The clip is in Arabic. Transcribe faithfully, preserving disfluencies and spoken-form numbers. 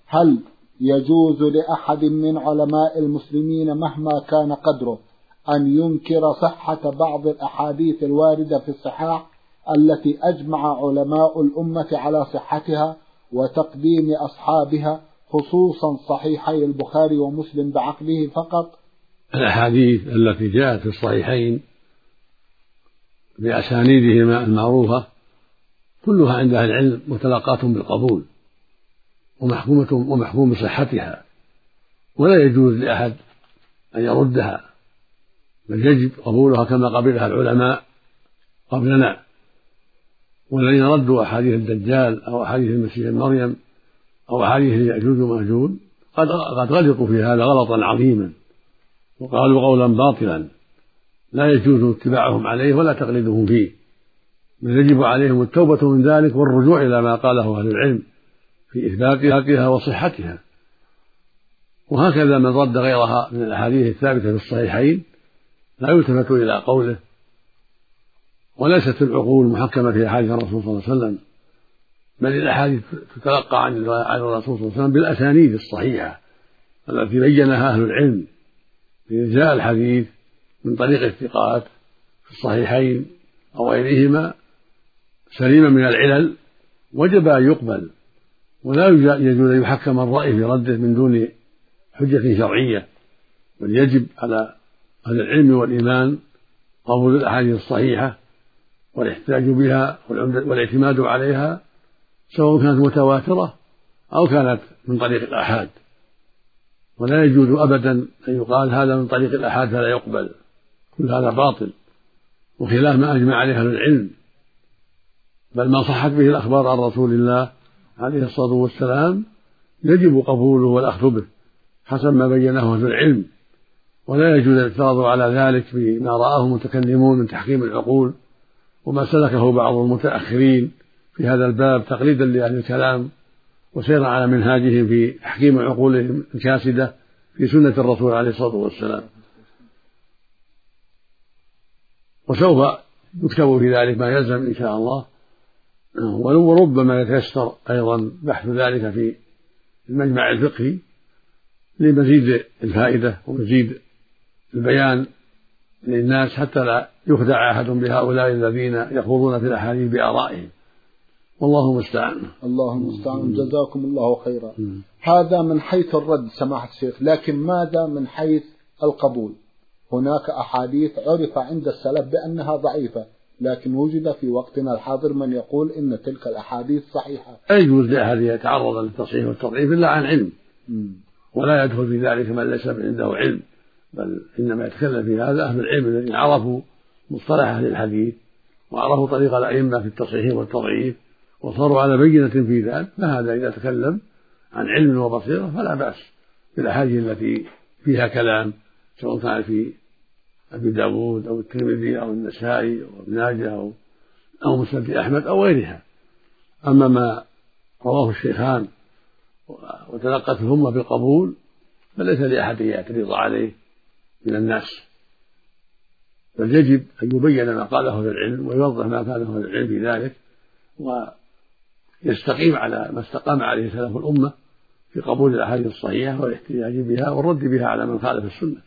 هل يجوز لأحد من علماء المسلمين مهما كان قدره أن ينكر صحة بعض الأحاديث الواردة في الصحاح التي أجمع علماء الأمة على صحتها وتقديم أصحابها، خصوصا صحيحي البخاري ومسلم بعقله فقط؟ الأحاديث التي جاءت في الصحيحين بأسانيدهما المعروفة كلها عند أهل العلم متلقاة بالقبول ومحكومة ومحكوم بصحتها، ولا يجوز لأحد أن يردها، بل يجب قبولها كما قبلها العلماء قبلنا. والذين ردوا أحاديث الدجال أو أحاديث المسيح مريم أو أحاديث يأجوج ومأجوج قد قد غلطوا في هذا غلطا عظيما وقالوا قولا باطلا لا يجوز اتباعهم عليه ولا تقليدهم فيه، بل يجب عليهم التوبة من ذلك والرجوع إلى ما قاله أهل العلم في إثباتها وصحتها. وهكذا من رد غيرها من الأحاديث الثابتة في الصحيحين لا يلتفت إلى قوله، وليست العقول محكمة في أحاديث الرسول صلى الله عليه وسلم، بل الأحاديث تتلقى عن الرسول صلى الله عليه وسلم بالأسانيد الصحيحة التي بينها أهل العلم. إذا جاء الحديث من طريق الثقات في الصحيحين أو غيرهما سليما من العلل وجب أن يقبل، ولا يجوز أن يحكم الرأي في رده من دون حجة شرعية، بل يجب على أهل العلم والإيمان قبول الأحاديث الصحيحة والاحتجاج بها والاعتماد عليها، سواء كانت متواترة أو كانت من طريق الآحاد. ولا يجوز أبدا أن يقال هذا من طريق الآحاد فلا يقبل، كل هذا باطل وخلاف ما أجمع عليه أهل العلم، بل ما صحت به الأخبار عن رسول الله عليه الصلاة والسلام يجب قبوله والأخذ به حسب ما بينه أهل العلم، ولا يجوز الاعتراض على ذلك بما رآه المتكلمون من تحكيم العقول وما سلكه بعض المتأخرين في هذا الباب تقليدا لأهل الكلام وسيرا على منهاجهم في تحكيم عقولهم الكاسدة في سنة الرسول عليه الصلاة والسلام. وسوف يكتب في ذلك ما يلزم إن شاء الله، وربما يتيسر أيضا بحث ذلك في المجمع الفقهي لمزيد الفائدة ومزيد البيان للناس حتى لا يخدع أحد بهؤلاء الذين يخوضون في الأحاديث بآرائهم، والله المستعان. الله المستعان. جزاكم الله خيرا. م. هذا من حيث الرد سماحة الشيخ، لكن ماذا من حيث القبول؟ هناك أحاديث عرف عند السلف بأنها ضعيفة، لكن وجد في وقتنا الحاضر من يقول إن تلك الأحاديث صحيحة. لا يجوز لأحد يتعرض للتصحيح والتضعيف إلا عن علم، م. ولا يدخل في ذلك من ليس عنده علم، بل إنما يتكلم في هذا أهل العلم الذين عرفوا مصطلح أهل الحديث وعرفوا طريق الأئمة في التصحيح والتضعيف وصاروا على بينة في ذلك، فهذا إذا تكلم عن علم وبصيرة فلا بأس بالأحاديث التي فيها كلام، سواء كان في أبي داود أو الترمذي أو النسائي أو ابن ماجه أو أو مسند أحمد أو غيرها. أما ما رواه الشيخان وتلقت الأمة بالقبول فليس لأحد يعترض عليه من الناس، بل يجب أن يبين ما قاله أهل العلم ويوضح ما قاله أهل العلم في ذلك، ويستقيم على ما استقام عليه سلف الأمة في قبول الأحاديث الصحيحة والاحتجاج بها والرد بها على من خالف السنة.